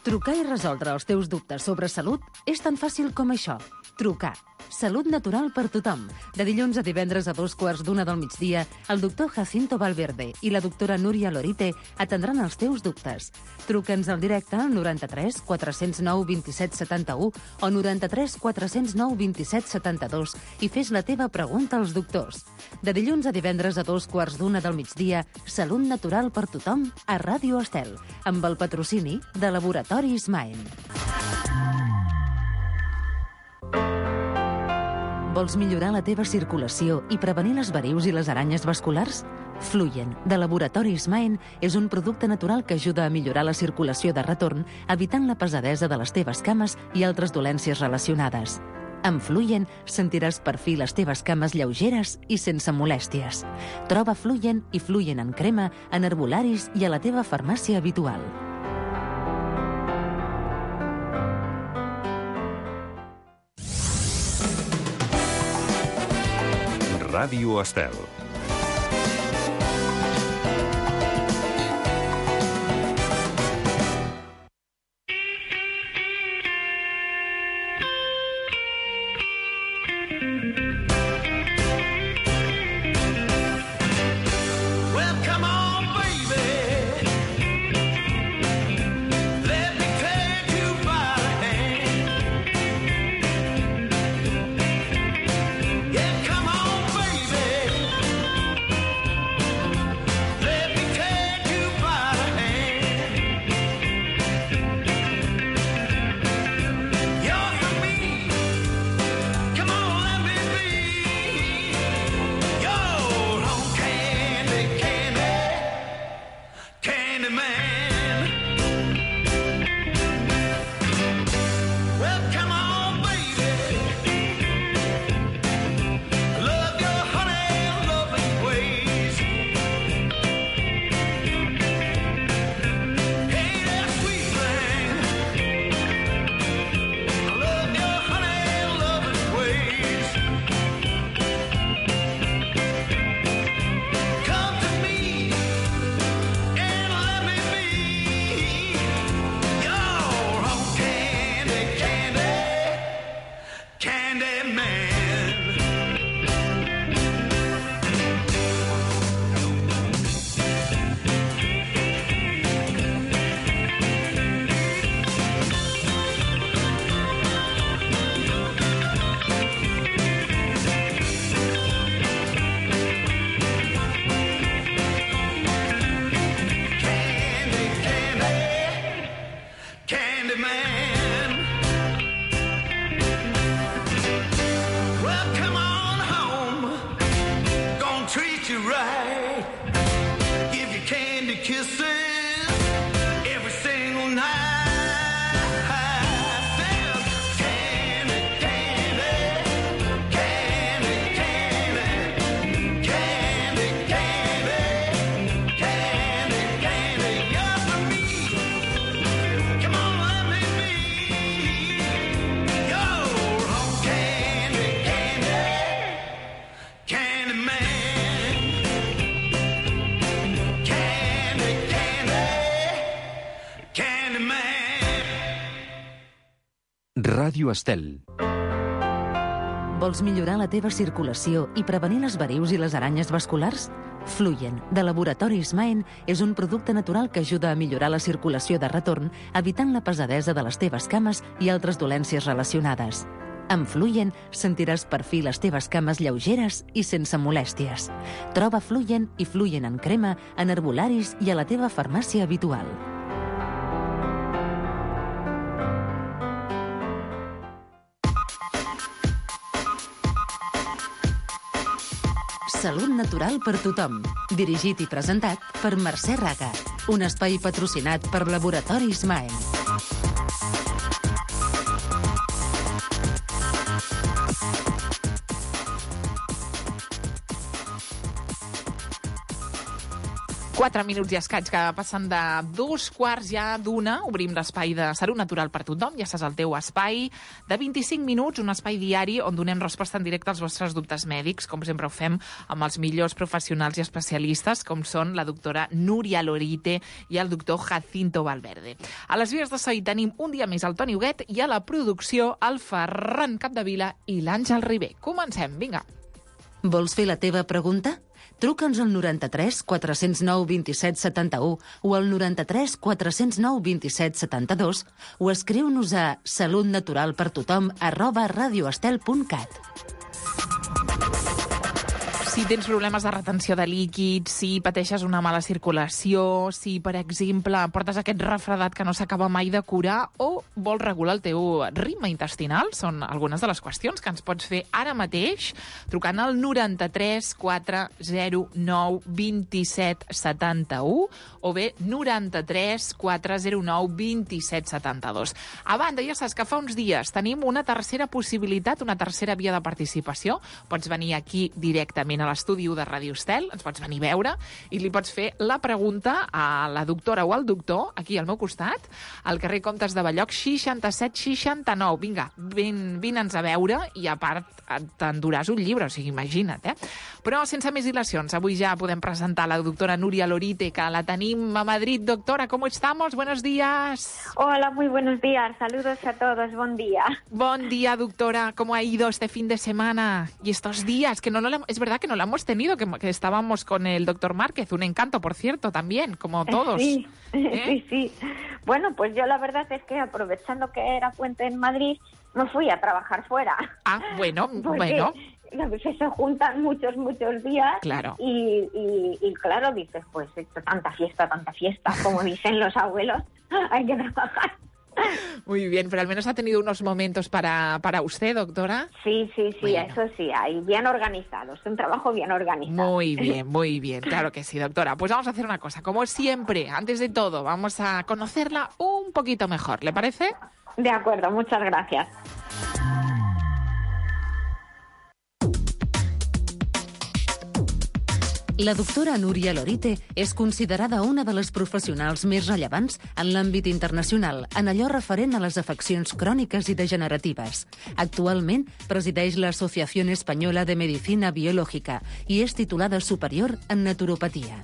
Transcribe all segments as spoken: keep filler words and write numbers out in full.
Trucar i resoldre els teus dubtes sobre salut és tan fàcil com això. Trucar. Salut natural per tothom. De dilluns a divendres a dos quarts d'una del migdia, el doctor Jacinto Valverde i la doctora Núria Lorite atendran els teus dubtes. Truca'ns al directe al noranta-tres quatre zero nou dos set set u o noranta-tres quatre zero nou dos set set dos i fes la teva pregunta als doctors. De dilluns a divendres a dos quarts d'una del migdia, Salut natural per tothom a Ràdio Estel, amb el patrocini de Laboratoris Maen. Vols millorar la teva circulació i prevenir les varius i les aranyes vasculars? Fluyen, de Laboratoris Maen, és un producte natural que ajuda a millorar la circulació de retorn, evitant la pesadesa de les teves cames i altres dolències relacionades. Amb Fluyen sentiràs per fi les teves cames lleugeres i sense molèsties. Troba Fluyen i Fluyen en crema en herbolaris i a la teva farmàcia habitual. Ràdio Estel. Ràdio Estel. Vols millorar la teva circulació i prevenir les varius i les aranyes vasculars? Fluyen, de Laboratoris Maen, és un producte natural que ajuda a millorar la circulació de retorn, evitant la pesadesa de les teves cames i altres dolències relacionades. Amb Fluyen sentiràs per fi les teves cames lleugeres i sense molèsties. Troba Fluyen i Fluyen en crema en herbolaris i a la teva farmàcia habitual. Salut natural per tothom. Dirigit i presentat per Mercè Raga. Un espai patrocinat per Laboratoris Maen. Quatre minuts i escaig que passen de dos quarts ja d'una. Obrim l'espai de Salut Natural per tothom. Ja saps, el teu espai de vint-i-cinc minuts, un espai diari on donem resposta en directe als vostres dubtes mèdics. Com sempre ho fem amb els millors professionals i especialistes, com són la doctora Núria Lorite i el doctor Jacinto Valverde. A les vies de so hi tenim un dia més el Toni Huguet i a la producció el Ferran Capdevila i l'Àngel Ribé. Comencem, vinga. Vols fer la teva pregunta? Truca'ns al noranta-tres quatre zero nou vint set setanta-u o al noranta-tres quatre zero nou vint set setanta-dos o escriu-nos a salutnaturalpertothom arroba radioestel punt cat. Si tens problemes de retenció de líquids, si pateixes una mala circulació, si, per exemple, portes aquest refredat que no s'acaba mai de curar o vols regular el teu ritme intestinal, són algunes de les qüestions que ens pots fer ara mateix trucant al noranta-tres quatre zero nou vint set setanta-u o bé noranta-tres quatre zero nou vint set setanta-dos. A banda, ja saps que fa uns dies tenim una tercera possibilitat, una tercera via de participació. Pots venir aquí directament a l'estudi de Ràdio Estel, ens pots venir a veure i li pots fer la pregunta a la doctora o al doctor, aquí al meu costat, al carrer Comtes de Balloc seixanta-set seixanta-nou. Vinga, vin, vine'ns a veure i a part t'enduràs un llibre, o sigui, imagina't, eh? Però sense més dilacions, avui ja podem presentar la doctora Núria Lorite, que la tenim a Madrid. Doctora, ¿cómo estamos? Buenos días. Hola, muy buenos días. Saludos a todos. Buen día. Buen día, doctora. ¿Cómo ha ido este fin de semana y estos días? Que no lo, es verdad que no lo hemos tenido, que, que estábamos con el doctor Márquez, un encanto, por cierto, también, como todos. Sí, ¿Eh? sí, sí. Bueno, pues yo la verdad es que aprovechando que era puente en Madrid, me fui a trabajar fuera. Ah, bueno, Porque bueno. se juntan muchos, muchos días. Claro. Y, y, y claro, dices, pues esto, tanta fiesta, tanta fiesta, como dicen los abuelos, hay que trabajar. Muy bien, pero al menos ha tenido unos momentos para, para usted, doctora. Sí, sí, sí, Bueno. eso sí, hay bien organizados, un trabajo bien organizado. Muy bien, muy bien, claro que sí, doctora. Pues vamos a hacer una cosa, como siempre, antes de todo, vamos a conocerla un poquito mejor, ¿le parece? De acuerdo, muchas gracias. La doctora Núria Lorite és considerada una de les professionals més rellevants en l'àmbit internacional en allò referent a les afeccions cròniques i degeneratives. Actualment presideix l'Associació Espanyola de Medicina Biològica i és titulada superior en naturopatia.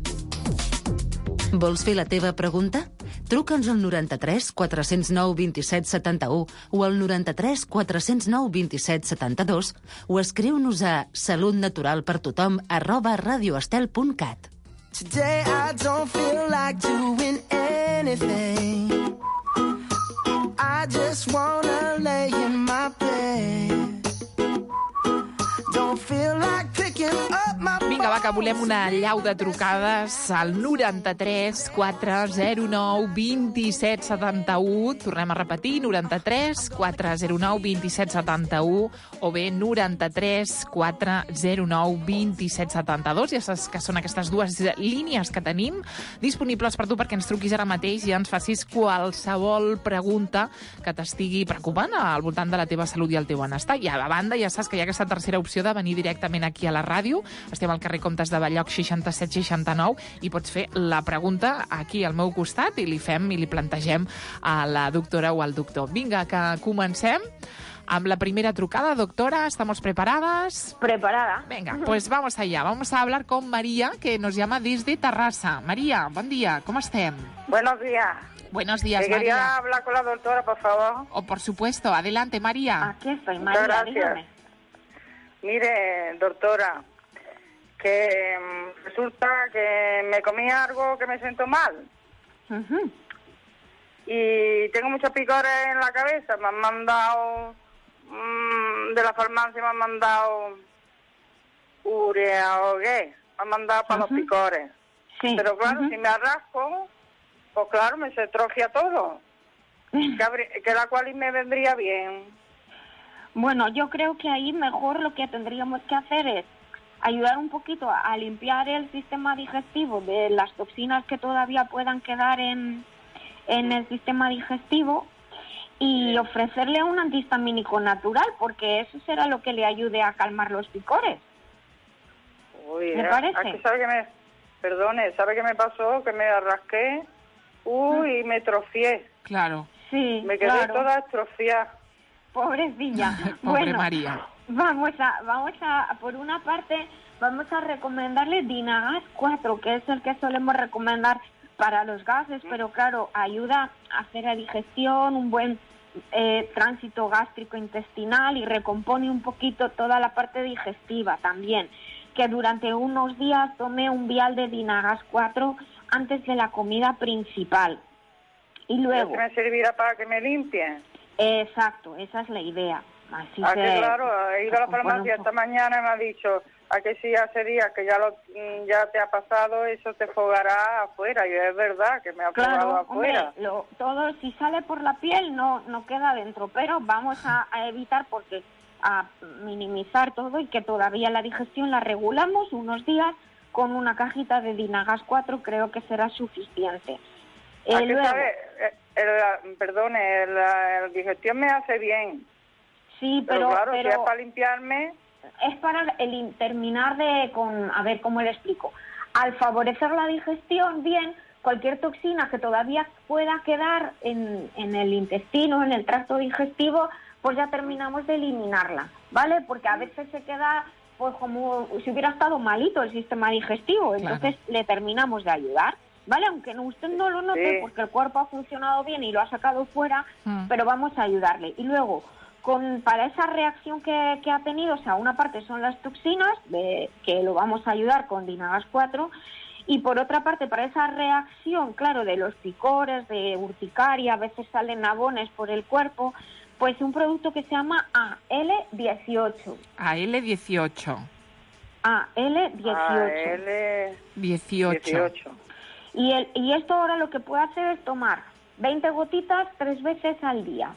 Vols fer la teva pregunta? Truca'ns al noranta-tres quatre zero nou vint set setanta-u o al noranta-tres quatre zero nou vint set setanta-dos o escriu-nos a salutnaturalpertothom arroba radioestel punt cat. Today I don't feel like doing anything. I just wanna lay in my bed. Don't feel like picking up my Vinga, va, que volem una llau de trucades al noranta-tres quatre zero nou vint set setanta-u. Tornem a repetir, noranta-tres quatre zero nou vint set setanta-u o bé noranta-tres quatre zero nou vint set setanta-dos. Ja saps que són aquestes dues línies que tenim disponibles per tu perquè ens truquis ara mateix i ens facis qualsevol pregunta que t'estigui preocupant al voltant de la teva salut i el teu benestar. I a banda, ja saps que hi ha aquesta tercera opció de venir directament aquí a la ràdio. Estem al carrer Comtes de Balloc seixanta-set seixanta-nou i pots fer la pregunta aquí al meu costat i li fem i li plantegem a la doctora o al doctor. Vinga, que comencem amb la primera trucada. Doctora, ¿estamos preparadas? Preparada. Venga, pues vamos allá. Vamos a hablar con María, que nos llama desde Tarrasa. María, buen día, ¿cómo estem? Buenos días. Buenos días, Que quería María. hablar con la doctora, por favor. Oh, por supuesto, adelante, María. Aquí estoy, Muchas María, gracias. dígame. Mire, doctora, que mm, resulta que me comí algo que me siento mal. Ujú. Y tengo muchos picores en la cabeza. Me han mandado, mm, de la farmacia me han mandado urea o qué. Me han mandado para Ujú. los picores. Sí. Pero claro, Ujú. si me arrasco, pues claro, me se atrofia todo. Que, habría- que la cual me vendría bien. Bueno, yo creo que ahí mejor lo que tendríamos que hacer es ayudar un poquito a, a limpiar el sistema digestivo de las toxinas que todavía puedan quedar en, en el sistema digestivo y ofrecerle un antihistamínico natural, porque eso será lo que le ayude a calmar los picores. Uy, ¿Me eh, parece? aquí sabe que me, perdone, ¿sabe qué me pasó? Que me arrasqué, uy, y me trofié. Claro. Sí, Me quedé claro. toda atrofiada. Pobrecilla. Pobre Bueno, María. Vamos a, vamos a, por una parte, vamos a recomendarle Dinagas cuatro, que es el que solemos recomendar para los gases, pero claro, ayuda a hacer la digestión, un buen eh, tránsito gástrico intestinal y recompone un poquito toda la parte digestiva también. Que durante unos días tome un vial de Dinagas cuatro antes de la comida principal. Y luego... ¿Que me servirá para que me limpien? Exacto, esa es la idea. Así Ah, se, que claro, he ido a la compone un farmacia esta poco. mañana y me ha dicho, a que si hace días que ya lo ya te ha pasado, eso te fogará afuera. Y es verdad que me ha fogado Claro, afuera. hombre, lo, todo si sale por la piel no no queda dentro, pero vamos a, a evitar porque a minimizar todo y que todavía la digestión la regulamos unos días con una cajita de Dinagas cuatro, creo que será suficiente. Eh, ¿A qué luego, sabe? El, el, perdone, el, la digestión me hace bien. sí, Pero, pero, claro, pero si es para limpiarme... es para el in- terminar de con a ver cómo le explico. Al favorecer la digestión bien, cualquier toxina que todavía pueda quedar en, en el intestino, en el tracto digestivo, pues ya terminamos de eliminarla, ¿vale? Porque a veces se queda pues como si hubiera estado malito el sistema digestivo, entonces Claro. le terminamos de ayudar, ¿vale? Aunque no, usted no lo note Sí. porque el cuerpo ha funcionado bien y lo ha sacado fuera, Mm. pero vamos a ayudarle. Y luego, con para esa reacción que, que ha tenido, o sea, una parte son las toxinas, de, que lo vamos a ayudar con Dinagas cuatro, y por otra parte, para esa reacción, claro, de los picores, de urticaria, a veces salen nabones por el cuerpo, pues un producto que se llama A L dieciocho. A L dieciocho. A L dieciocho. A L dieciocho. dieciocho. Y, el, y esto ahora lo que puede hacer es tomar veinte gotitas tres veces al día.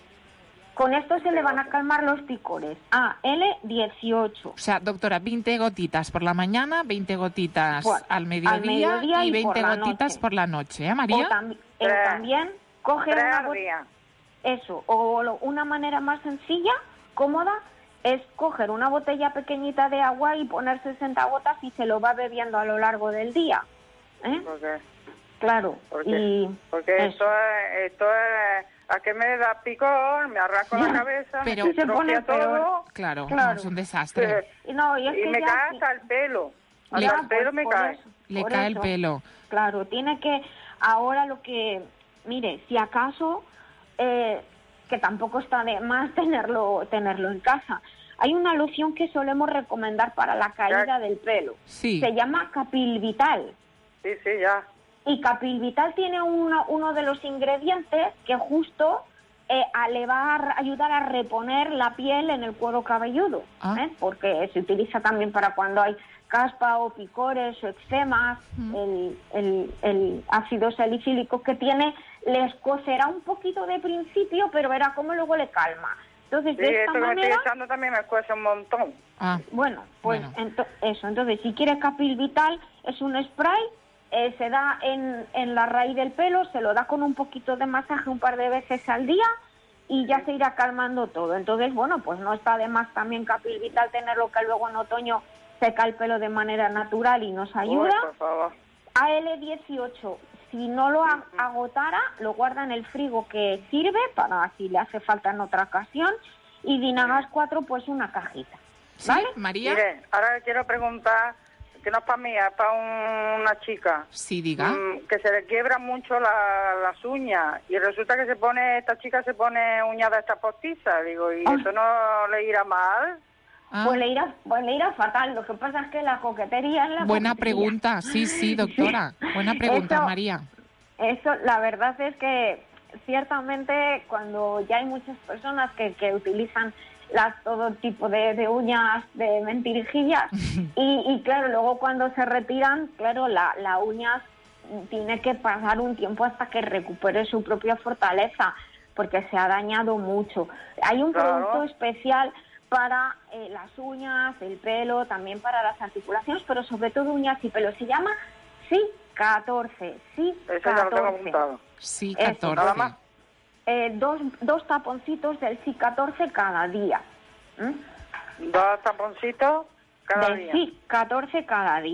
Con esto se le van a calmar los picores. A L dieciocho. O sea, doctora, veinte gotitas por la mañana, veinte gotitas Por- al mediodía, al mediodía y y veinte por la gotitas noche. por la noche, ¿eh, O María? tam- eh, Tres. también coge Tres una al bot- día. Eso, o lo- una manera más sencilla, cómoda, es coger una botella pequeñita de agua y poner sesenta gotas y se lo va bebiendo a lo largo del día. ¿Eh? ¿Por qué? Claro. ¿Por qué? Y Porque eso. esto es, esto es, a que me da picor, me arrasco la cabeza, Pero- me Se pone trocea todo, peor. Claro, Claro. no, es un desastre. Y no, y es y que me ya cae sí- hasta el pelo, hasta ya, el pelo pues, me por cae. eso, Le por cae el eso. pelo. Claro, tiene que, ahora lo que, mire, si acaso, eh, que tampoco está de más tenerlo, tenerlo en casa. Hay una loción que solemos recomendar para la caída Ya. del pelo. Sí. Se llama Capil Vital. Sí, sí, ya. Y Capil Vital tiene uno, uno de los ingredientes que justo eh, a- le va a r- ayudar a reponer la piel en el cuero cabelludo, Ah. ¿eh? Porque se utiliza también para cuando hay caspa o picores o eczemas, Mm. el, el- el ácido salicílico que tiene les coserá un poquito de principio, pero verá cómo luego le calma. Entonces, Sí, de esta esto que me manera... estoy echando también me cuesta un montón. Ah, Bueno, pues Bueno. ento- eso. Entonces, si quiere Capil Vital, es un spray, eh, se da en, en la raíz del pelo, se lo da con un poquito de masaje un par de veces al día y ya se irá calmando todo. Entonces, bueno, pues no está de más también Capil Vital tenerlo, que luego en otoño seca el pelo de manera natural y nos ayuda. Uy, por favor. A L dieciocho, si no lo ag- agotara, lo guarda en el frigo, que sirve para si le hace falta en otra ocasión. Y Dinagas cuatro, pues una cajita. ¿sí, ¿Vale? María? Mire, ahora quiero preguntar, que no es para mí, es para un- una chica. Sí, diga. Mm, que se le quiebran mucho la- las uñas y resulta que se pone, esta chica se pone uñas de esta postiza, digo, ¿y Ay. eso no le irá mal? Ah, Pues le irá, pues le irá fatal. Lo que pasa es que la coquetería es la buena coquetería. pregunta. Sí, sí, doctora. Buena pregunta, Eso- María. Eso, la verdad es que ciertamente cuando ya hay muchas personas que, que utilizan las todo tipo de, de uñas de mentirijillas y, y claro, luego cuando se retiran, claro, la, la uña tiene que pasar un tiempo hasta que recupere su propia fortaleza porque se ha dañado mucho. Hay un Claro. producto especial para eh, las uñas, el pelo, también para las articulaciones, pero sobre todo uñas y pelo. Se llama C catorce. C Eso ya lo tengo catorce. apuntado. Sí, Eso, catorce. nada más. Eh, dos, dos taponcitos del C catorce cada día. ¿m? Dos taponcitos cada Del día. C catorce cada día.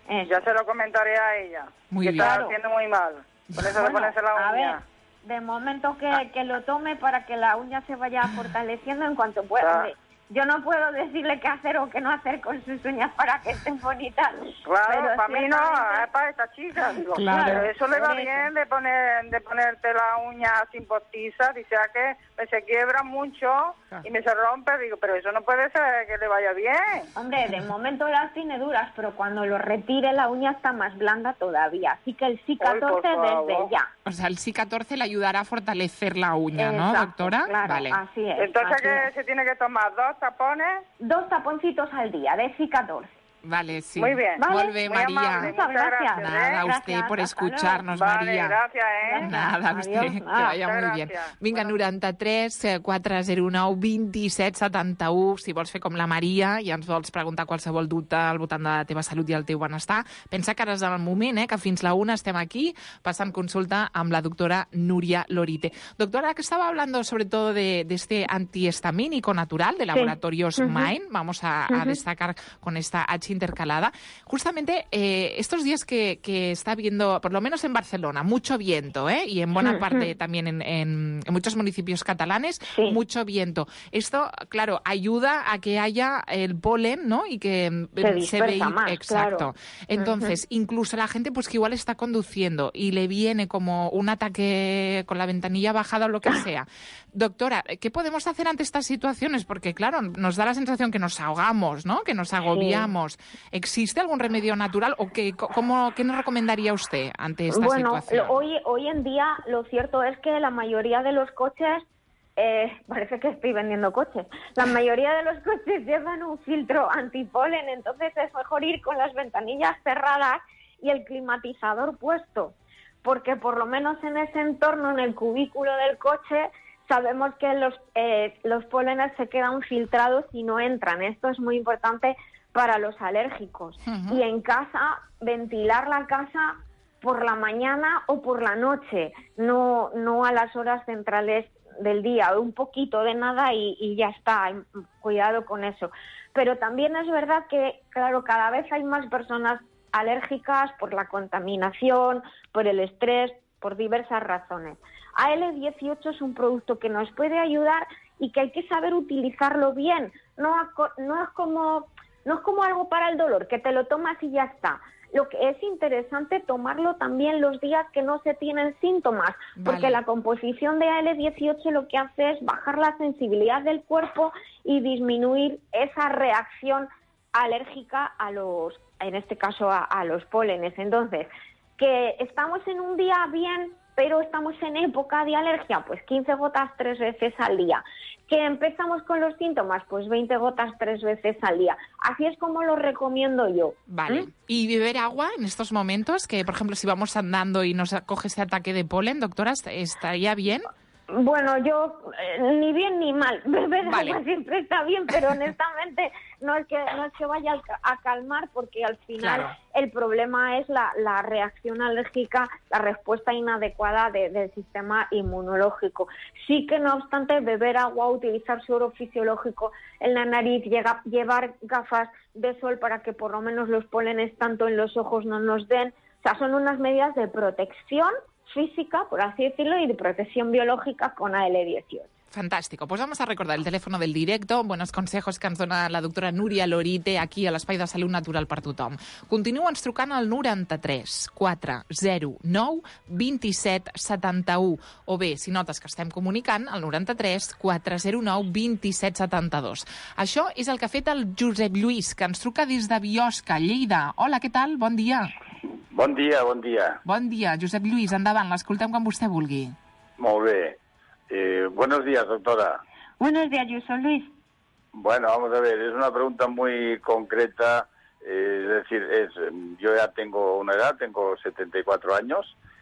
Eso. Ya se lo comentaré a ella. Muy que bien. está Claro. haciendo muy mal. Por eso de Bueno, ponerse la a uña. ver, de momento que, que lo tome para que la uña se vaya fortaleciendo en cuanto pueda. Claro. Hombre, yo no puedo decirle qué hacer o qué no hacer con sus uñas para que estén bonitas. Claro, pero para mí no, ciertamente- es para esta chica. Digo, Claro. pero eso le va Por eso. bien de poner de ponerte la uña sin postiza. Dice ah, que me se quiebra mucho y me se rompe. Digo, pero eso no puede ser que le vaya bien. Hombre, de momento las tiene duras, pero cuando lo retire la uña está más blanda todavía. Así que el C Ay, por catorce desde favor. ya. O sea, el C catorce le ayudará a fortalecer la uña, ¿no, Exacto, doctora? Claro, Vale. así es. Entonces, así que es. se tiene que tomar dos tapones. Dos taponcitos al día de C catorce. Vale, sí. Muy bien. Vale. Volve, Muy María. amable, Muchas gracias. Nada, a ¿eh? usted Gracias, por hasta luego. escucharnos, Vale, María. gracias, ¿eh? Gracias. Nada, a usted, Adiós. que Ah, vaya muy bien. gràcies. Vinga, Bueno. noranta-tres quatre zero nou vint set setanta u, si vols fer com la Maria i ens vols preguntar qualsevol dubte al voltant de la teva salut i el teu benestar, pensa que ara és el moment, eh, que fins la una estem aquí passant consulta amb la doctora Núria Lorite. Doctora, que estaba hablando sobre todo de, de este antihistamínico natural de Laboratorios Ujú. Mind, vamos a, a destacar con esta H intercalada. Justamente eh, estos días que, que está habiendo, por lo menos en Barcelona, mucho viento, ¿eh? Y en buena Ujú. parte también en, en- en muchos municipios catalanes, Sí. mucho viento. Esto, claro, ayuda a que haya el polen, ¿no? Y que mm, Se se dispersa vea. más, Exacto. claro. Entonces, incluso la gente pues que igual está conduciendo y le viene como un ataque con la ventanilla bajada o lo que sea. Doctora, ¿qué podemos hacer ante estas situaciones? Porque, claro, nos da la sensación que nos ahogamos, ¿no? Que nos agobiamos. ¿Existe algún remedio natural o qué, cómo, qué nos recomendaría usted ante esta Bueno, situación? lo- hoy, hoy en día lo cierto es que la mayoría de los coches, eh, parece que estoy vendiendo coches, la mayoría de los coches llevan un filtro antipolen, entonces es mejor ir con las ventanillas cerradas y el climatizador puesto, porque por lo menos en ese entorno, en el cubículo del coche, sabemos que los, eh, los pólenes se quedan filtrados y no entran. Esto es muy importante para los alérgicos. Ujú. Y en casa, ventilar la casa por la mañana o por la noche, no, no a las horas centrales del día, un poquito de nada y, y ya está, cuidado con eso. Pero también es verdad que, claro, cada vez hay más personas alérgicas por la contaminación, por el estrés, por diversas razones. A L dieciocho es un producto que nos puede ayudar y que hay que saber utilizarlo bien. No, aco- no es como no es como algo para el dolor, que te lo tomas y ya está. Lo que es interesante tomarlo también los días que no se tienen síntomas, porque Vale. la composición de A L dieciocho lo que hace es bajar la sensibilidad del cuerpo y disminuir esa reacción alérgica a los, en este caso a, a los pólenes. Entonces, que estamos en un día bien, pero estamos en época de alergia, pues quince gotas tres veces al día. Que empezamos con los síntomas, pues veinte gotas tres veces al día. Así es como lo recomiendo yo. Vale. ¿Mm? ¿Y beber agua en estos momentos? Que, por ejemplo, si vamos andando y nos coge ese ataque de polen, doctora, ¿estaría bien? Bueno, yo eh, ni bien ni mal. Beber Vale. agua siempre está bien, pero honestamente no es que no es que vaya a ca- a calmar, porque al final Claro. el problema es la, la reacción alérgica, la respuesta inadecuada de- del sistema inmunológico. Sí que no obstante beber agua, utilizar suero fisiológico en la nariz, llega- llevar gafas de sol para que por lo menos los pólenes tanto en los ojos no nos den. O sea, son unas medidas de protección física, por así decirlo, y de protección biológica con A L dieciocho. Fantàstic. Pues vamos a recordar el teléfono del directo, buenos consejos que ens dona la doctora Núria Lorite aquí a l'Espai de Salut Natural per Tothom. Continua'ns trucant al noranta-tres quatre zero nou vint set setanta u o bé, si notes que estem comunicant, al noranta-tres quatre zero nou vint set setanta dos. Això és el que ha fet el Josep Lluís, que ens truca des de Biosca, Lleida. Hola, què tal? Bon dia. Bon dia, bon dia. Bon dia, Josep Lluís, endavant, l'escoltem quan vostè vulgui. Molt bé. Eh, buenos días, doctora. Buenos días, yo soy Luis. Bueno, vamos a ver, es una pregunta muy concreta. Eh, es decir, es, yo ya tengo una edad, tengo setenta y cuatro años,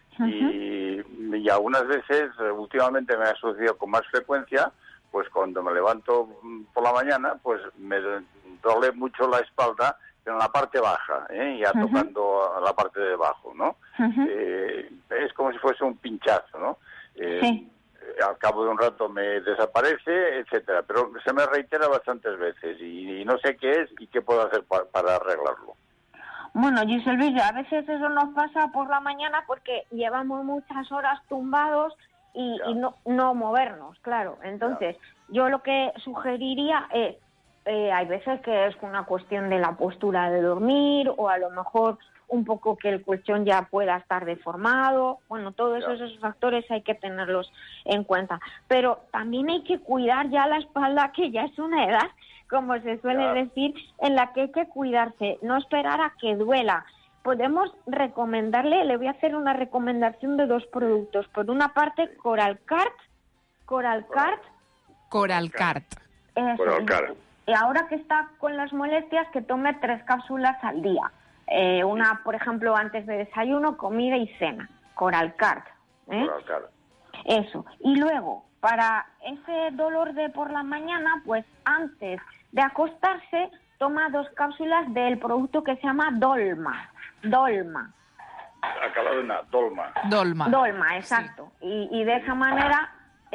y, y algunas veces, eh, últimamente me ha sucedido con más frecuencia, pues cuando me levanto por la mañana, pues me duele mucho la espalda, pero en la parte baja, ¿eh? ya Ujú. tocando la parte de abajo, ¿no? Ujú. Eh, es como si fuese un pinchazo, ¿no? Eh, Sí. Al cabo de un rato me desaparece, etcétera, pero se me reitera bastantes veces y, y no sé qué es y qué puedo hacer pa- para arreglarlo. Bueno, Giselle Villa, a veces eso nos pasa por la mañana porque llevamos muchas horas tumbados y, y no, no movernos, claro. Entonces, yo lo que sugeriría es, eh, hay veces que es una cuestión de la postura de dormir o a lo mejor un poco que el colchón ya pueda estar deformado. Bueno, todos esos, esos factores hay que tenerlos en cuenta. Pero también hay que cuidar ya la espalda, que ya es una edad, como se suele claro. decir, en la que hay que cuidarse, no esperar a que duela. Podemos recomendarle, le voy a hacer una recomendación de dos productos. Por una parte, Coralcart, Coralcart. Coralcart. Coralcart. Y ahora que está con las molestias, que tome tres cápsulas al día. Eh, una, por ejemplo, antes de desayuno, comida y cena. Coralcart. ¿eh? Coralcart. Eso. Y luego, para ese dolor de por la mañana, pues antes de acostarse, toma dos cápsulas del producto que se llama Dolma. Dolma. Acabado en una Dolma. Dolma. Dolma, exacto. Sí. Y, y de esa manera,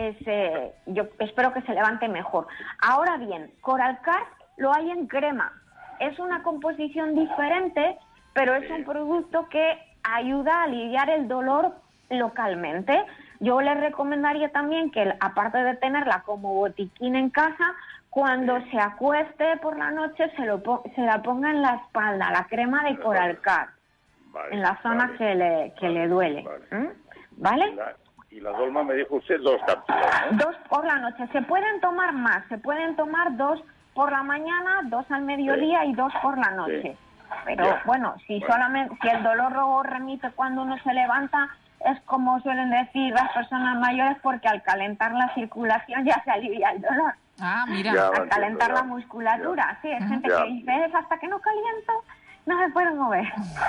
ese, yo espero que se levante mejor. Ahora bien, Coralcart lo hay en crema. Es una composición diferente, pero es un producto que ayuda a aliviar el dolor localmente. Yo les recomendaría también que, aparte de tenerla como botiquín en casa, cuando se acueste por la noche se, lo po- se la ponga en la espalda, la crema de Coralcart, vale, en la zona vale, que le que vale, le duele. Vale. ¿Mm? ¿Vale? Y la, y la Dolma me dijo usted dos cápsulas, ¿no? Dos por la noche. Se pueden tomar más, se pueden tomar dos por la mañana, dos al mediodía sí. y dos por la noche. Sí. Pero yeah. bueno, si bueno. solamente si el dolor luego remite cuando uno se levanta, es como suelen decir las personas mayores, porque al calentar la circulación ya se alivia el dolor. Ah, mira. Ya, al entiendo, calentar ya. la musculatura. Ya. Sí, hay gente ya. que dice, es hasta que no caliento, no se puede mover.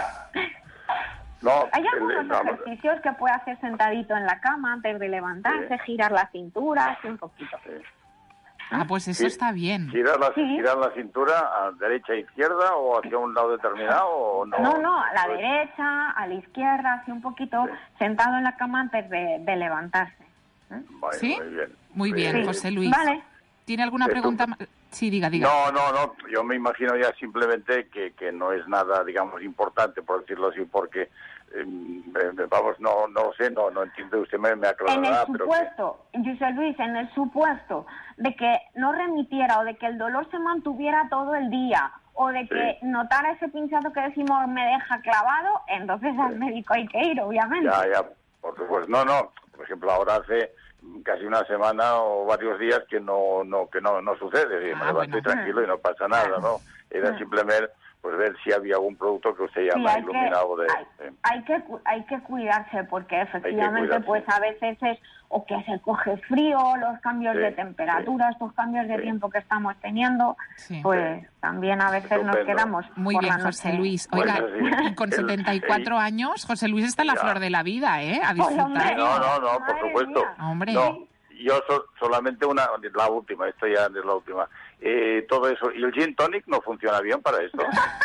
No, hay algunos el, no, ejercicios que puede hacer sentadito en la cama antes de levantarse, sí. girar la cintura, así un poquito. Sí. Ah, pues eso sí. está bien. ¿Girar la, sí. ¿Girar la cintura a derecha e izquierda o hacia un lado determinado o no? No, no, a la pues... derecha, a la izquierda, así un poquito, sí. sentado en la cama antes de, de levantarse. ¿Eh? Vale, ¿Sí? Muy bien. Muy bien, sí. José Luis. Vale. ¿Tiene alguna pregunta más? Sí, diga, diga. No, no, no. Yo me imagino ya simplemente que, que no es nada, digamos, importante, por decirlo así, porque, eh, vamos, no no lo sé, no no entiendo, usted me, me aclarará. En el pero supuesto, que... José Luis, en el supuesto de que no remitiera o de que el dolor se mantuviera todo el día o de que sí. notara ese pinchazo que decimos me deja clavado, entonces al médico hay que ir, obviamente. Ya, ya, por supuesto. No, no. Por ejemplo, ahora hace casi una semana o varios días que no no que no no sucede, ah, me levanto bueno. tranquilo y no pasa nada, ¿no? Era simplemente pues ver si había algún producto que usted ya me ha iluminado que, de... Hay, eh. hay que hay que cuidarse, porque efectivamente pues a veces es o que se coge frío, los cambios sí, de temperatura, sí. estos cambios de sí. tiempo que estamos teniendo, sí. pues sí. también a veces Estupendo. nos quedamos Muy por bien, la José noche. Luis. Oiga, bueno, sí. con el, setenta y cuatro el, años, José Luis está en la ya. flor de la vida, ¿eh? A disfrutar. No, no, no, por supuesto. Hombre. No, yo so, solamente una, la última, esto ya es la última. Eh, todo eso. ¿Y el gin tonic no funciona bien para esto?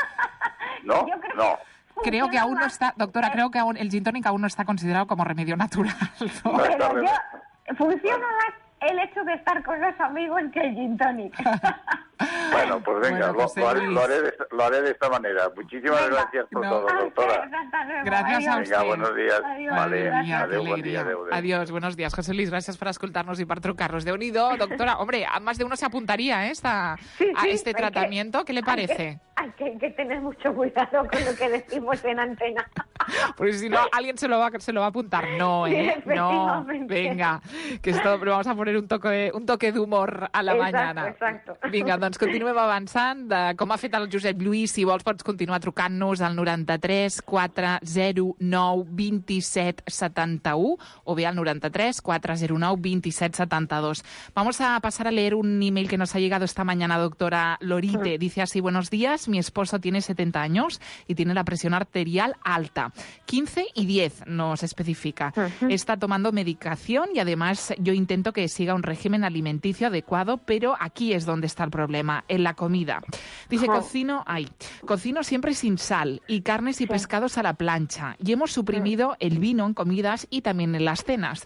¿No? No. Creo que aún no está, doctora, creo que aún el gin tonic aún no está considerado como remedio natural, ¿no? No está Pero yo, funciona más el hecho de estar con los amigos que el gin tonic. Bueno, pues venga, bueno, lo, lo, haré, lo, haré de, lo haré de esta manera. Muchísimas venga, gracias por no. todo, doctora. Gracias a usted. Venga, buenos días. Adiós. Vale, Mía, adiós, buen día, adiós. Adiós, buenos días. José Luis, gracias por escucharnos y por trucarnos. De unido, doctora, hombre, a más de uno se apuntaría ¿eh? Esta, sí, a sí, este tratamiento. Que, ¿Qué le parece? Hay que, hay que tener mucho cuidado con lo que decimos en antena. Porque si no, alguien se lo va, se lo va a apuntar. No, ¿eh? Sí, no, venga, que esto, pero vamos a poner un toque, un toque d'humor a la exacto, mañana. Exacto. Vinga, doncs continuem avançant. De, com ha fet el Josep Lluís, si vols pots continuar trucant-nos al noranta-tres quatre zero nou veintisiete setenta u o bé al noranta-tres quatre zero nou veintisiete setenta y dos. Vamos a pasar a leer un email que nos ha llegado esta mañana, doctora Lorite. Dice así: buenos días, mi esposo tiene setenta años y tiene la presión arterial alta. quince y diez nos especifica. Uh-huh. Está tomando medicación y además yo intento que siga un régimen alimenticio adecuado, pero aquí es donde está el problema, en la comida. Dice, uh-huh. cocino, ay, cocino siempre sin sal y carnes y sí. pescados a la plancha y hemos suprimido uh-huh. el vino en comidas y también en las cenas.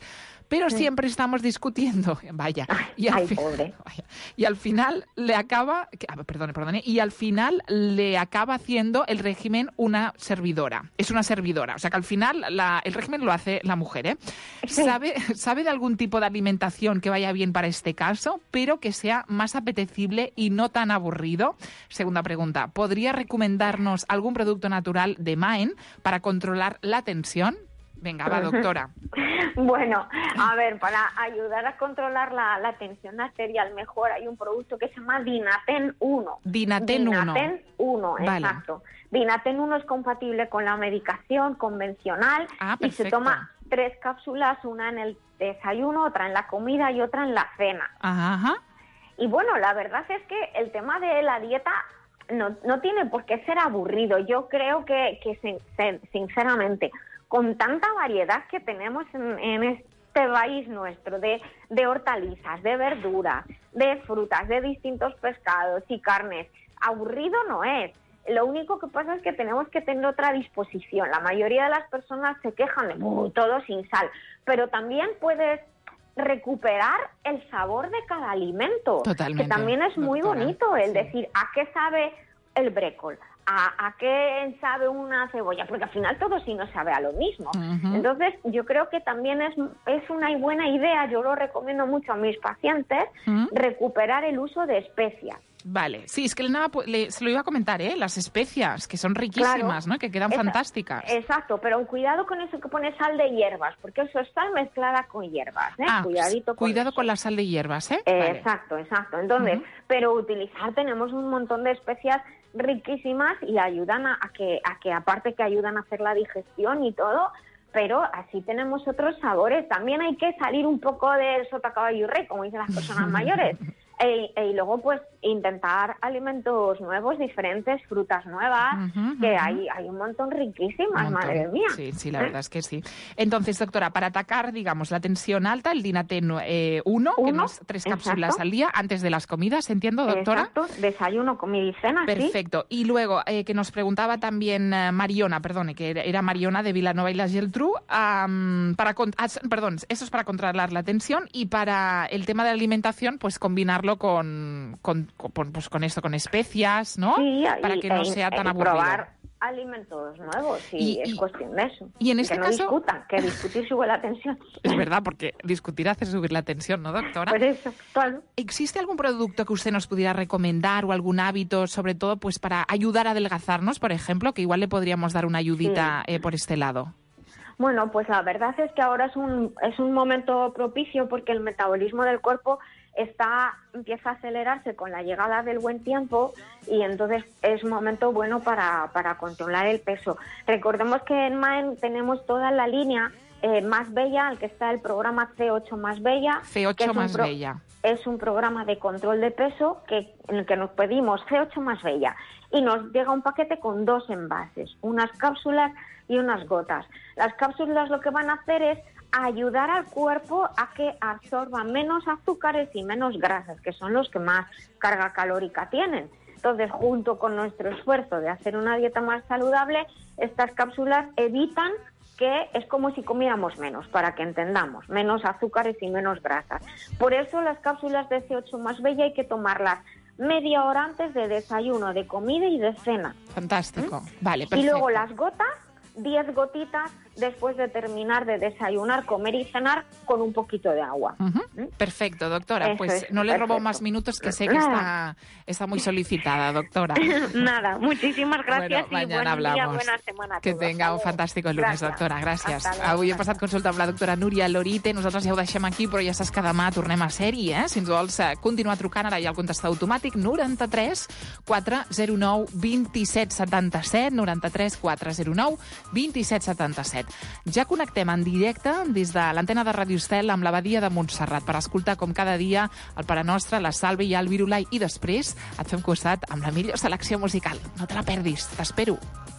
pero siempre estamos discutiendo. Vaya. Y al Ay, fi- pobre. Vaya. Y al final le acaba, que- ah, perdone, perdone, y al final le acaba haciendo el régimen una servidora. Es una servidora. O sea que al final la- el régimen lo hace la mujer, ¿eh? ¿Sabe, ¿Sabe de algún tipo de alimentación que vaya bien para este caso, pero que sea más apetecible y no tan aburrido? Segunda pregunta. ¿Podría recomendarnos algún producto natural de Maen para controlar la tensión? Venga, va, doctora. Bueno, a ver, para ayudar a controlar la, la tensión arterial mejor hay un producto que se llama Dinaten uno. Dinaten uno. Dinaten uno, Vale. exacto. Dinaten uno es compatible con la medicación convencional Ah, y se perfecto. toma tres cápsulas, una en el desayuno, otra en la comida y otra en la cena. Ajá, ajá. Y bueno, la verdad es que el tema de la dieta no, no tiene por qué ser aburrido. Yo creo que, que sin- sin- sinceramente, con tanta variedad que tenemos en, en este país nuestro, de, de hortalizas, de verduras, de frutas, de distintos pescados y carnes, aburrido no es. Lo único que pasa es que tenemos que tener otra disposición. La mayoría de las personas se quejan de "Uh, todo sin sal", pero también puedes recuperar el sabor de cada alimento, Totalmente, que también es muy doctora, bonito el sí. decir a qué sabe el brécol, a, a qué sabe una cebolla, porque al final todo sí no sabe a lo mismo. Ujú. Entonces yo creo que también es, es una buena idea, yo lo recomiendo mucho a mis pacientes, Ujú. recuperar el uso de especias. Vale, sí, es que le, nada, le- se lo iba a comentar, ¿eh? Las especias, que son riquísimas, Claro. ¿no? Que quedan Esa- fantásticas. Exacto, pero cuidado con eso que pone sal de hierbas, porque eso está mezclada con hierbas, ¿eh? Ah, Cuidadito con cuidado eso. con la sal de hierbas, ¿eh? Eh, Vale. Exacto, exacto. Entonces, Ujú. pero utilizar, tenemos un montón de especias riquísimas y ayudan a, a que, a que aparte que ayudan a hacer la digestión y todo, pero así tenemos otros sabores. También hay que salir un poco del sota, caballo y rey, como dicen las personas mayores. E, e- y luego, pues, intentar alimentos nuevos, diferentes, frutas nuevas, Ujú, que ujú. hay, hay un montón riquísimas, Un montón. madre mía. Sí, sí, la verdad es que sí. Entonces, doctora, para atacar, digamos, la tensión alta, el Dinaten eh, uno, que Uno, nos tres cápsulas exacto. al día antes de las comidas, ¿entiendo, doctora? Exacto, desayuno, comida y cena, sí. Perfecto. Y luego, eh, que nos preguntaba también eh, Mariona, perdone, que era- era Mariona de Vilanova y la Geltrú, am, para con- ah, perdón, eso es para controlar la tensión y para el tema de la alimentación, pues combinarlo con, con, con, pues, con esto, con especias, ¿no? Sí, para y- que no e- sea e- tan y aburrido. probar alimentos nuevos, sí, Y- es y- cuestión de eso. y en este que no caso- discutan, que discutir sube la tensión. Es verdad, porque discutir hace subir la tensión, ¿no, doctora? Pues eso, claro. ¿Existe algún producto que usted nos pudiera recomendar o algún hábito, sobre todo pues para ayudar a adelgazarnos, por ejemplo, que igual le podríamos dar una ayudita eh, por este lado? Bueno, pues la verdad es que ahora es un, es un momento propicio porque el metabolismo del cuerpo está empieza a acelerarse con la llegada del buen tiempo y entonces es un momento bueno para, para controlar el peso. Recordemos que en Maen tenemos toda la línea eh, Más Bella, al que está el programa C ocho Más Bella. C que ocho es un Más pro- Bella. Es un programa de control de peso que, en el que nos pedimos C ocho Más Bella y nos llega un paquete con dos envases, unas cápsulas y unas gotas. Las cápsulas lo que van a hacer es ayudar al cuerpo a que absorba menos azúcares y menos grasas, que son los que más carga calórica tienen. Entonces, junto con nuestro esfuerzo de hacer una dieta más saludable, estas cápsulas evitan que es como si comiéramos menos, para que entendamos, menos azúcares y menos grasas. Por eso las cápsulas de C ocho Más Bella hay que tomarlas media hora antes de desayuno, de comida y de cena. Fantástico. Vale, perfecto. Y luego las gotas, diez gotitas después de terminar de desayunar, comer y cenar con un poquito de agua. Ujú. Perfecto, doctora. Eso Pues es, no le robo perfecto. más minutos, que sé que está, está muy solicitada, doctora. Nada, muchísimas gracias Bueno, y mañana buen día, hablamos. buena semana a Que todos. tenga Hasta un luego. fantàstic lunes, Gràcies. doctora. Gràcies. Hasta luego. Avui he passat consulta amb la doctora Núria Lorite. Nosaltres ja ho deixem aquí, però ja saps que demà tornem a ser-hi, eh? Si ens vols eh, continuar trucant, ara hi ha el contestador automàtic noranta-tres quatre zero nou dos set setanta set, noranta-tres quatre zero nou dos set setanta set. Ja connectem en directe des de l'antena de Ràdio Estel amb l'Abadia de Montserrat per escoltar com cada dia el Pare Nostre, la Salve i el Virulai, i després et fem costat amb la millor selecció musical. No te la perdis, t'espero.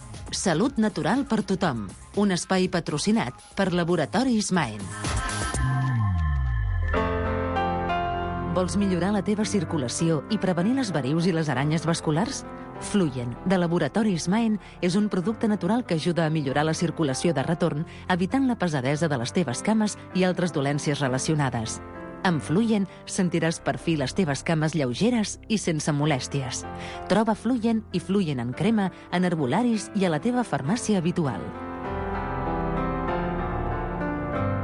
Salut natural per tothom. Un espai patrocinat per Laboratoris Maen. Vols millorar la teva circulació i prevenir les varius i les aranyes vasculars? Fluyen, de Laboratoris Maen, és un producte natural que ajuda a millorar la circulació de retorn, evitant la pesadesa de les teves cames i altres dolències relacionades. Amb Fluyen sentiràs per fi les teves cames lleugeres i sense molèsties. Troba Fluyen i Fluyen en crema en herbolaris i a la teva farmàcia habitual.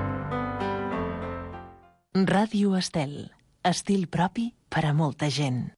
Ràdio Estel. Estil propi per a molta gent.